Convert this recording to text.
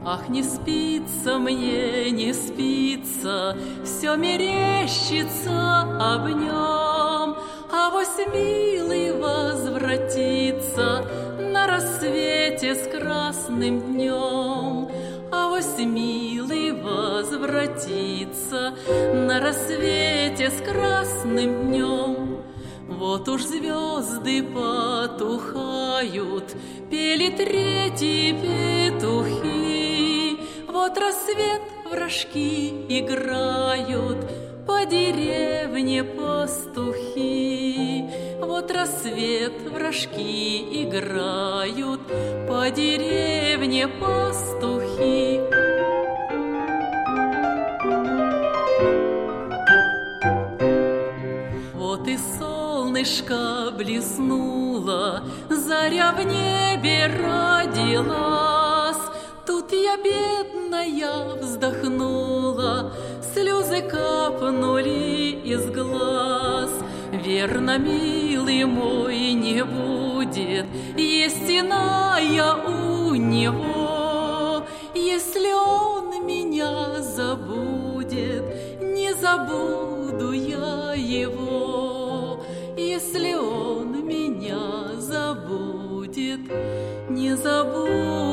Ах, не спится мне, не спится, все мерещится об нем. Авось милый возвратится на рассвете с красным днем. Авось милый возвратится на рассвете с красным днем. Вот уж звезды потухают, пели третьи петухи. Вот рассвет, вражки играют, по деревне пастухи. Вот рассвет, вражки играют, по деревне пастухи. Вот и солнышко блеснуло, заря в небе родилась. Тут я, бедная, вздохнула, слезы капнули из глаз. Верно, милый мой, не будет есть иная у него. Если он меня забудет, не забуду я его. Если он меня забудет, не забуду